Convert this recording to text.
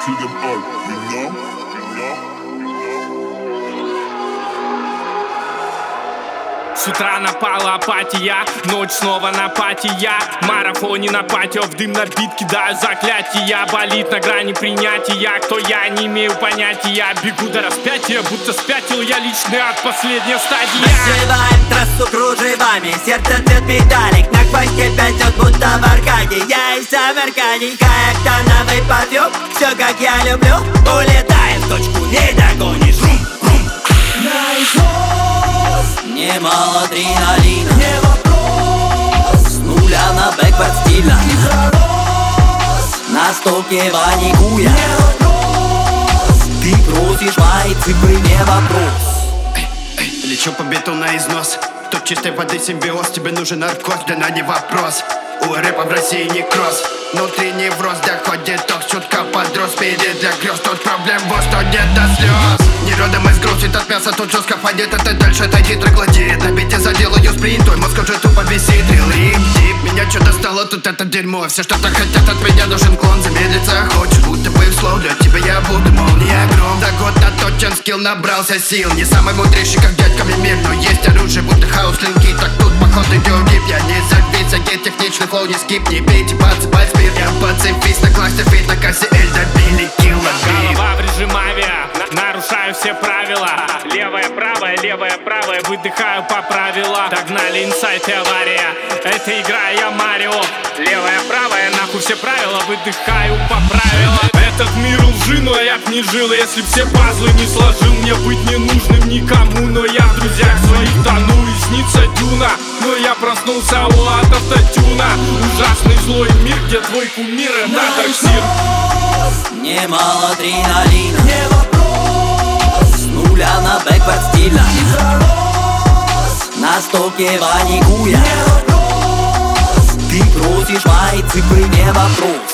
kill them all, you know? С утра напала апатия, ночь снова на патия. Марафоне на патио, в дым набит, кидаю заклятия. Болит на грани принятия, кто я, не имею понятия. Бегу до распятия, будто спятил я личный ад, последняя стадия. Называем трассу кружевами, сердце цвет педалек. На хвосте пятьдесят, будто в Аркаде. Я и сам Аркадий, каяк-тоновый парфюм. Все как я люблю, улетаем в точку, не догонишь. Немало адреналина, не вопрос. С нуля на бэквард стильно, на стоке ваникуя, не вопрос. Ты просишь мои цифры, не вопрос. Лечу по бету на износ. Тут чистой воды симбиоз. Тебе нужен наркоз, длина не вопрос. У рэпа в России не кросс. Внутренний невроз, доходит ток, чутка подрос. Перед для грез, тут проблем вот что нет до слез. Не родом из грузит от мяса, тут жестко пойдет. Это дальше отойди, троглодит. На бите заделаю спринт, твой мозг уже тупо висит. Рил, рип, дип, меня что достало, тут это дерьмо. Все что-то хотят от меня, нужен клон. Замедлиться хочешь, будто бы в слоу. Для тебя я буду молния гром. За год наточен скилл, набрался сил. Не самый мудрейший, как дядька Мимир, но есть оружие, будто хаос линки. Так тут походу идет гип. Я не забиться, get техничный флоу, не скип. Не пейте, подсыпать спирт. Я пацифист, на классе фит, на кассе Эль добили килограмм. Голова в режим авиа, нарушаю все правила. Левая, правая, выдыхаю по правилам. Догнали инсайт и авария, это игра, я Марио. Левая, правая, нахуй все правила, выдыхаю по правилам. Этот мир лжи, но я б не жил, если б все пазлы не сложил. Мне быть не нужным никому, но я в друзьях своих тону. И снится дюна, но я проснулся от автотюна. Ужасный злой мир, где твой кумир — это таксир. Немало адреналина, Не вопрос. с нуля на бэквард стильно, на стоке ваникуя, Не вопрос. Ты просишь мои цифры, не вопрос.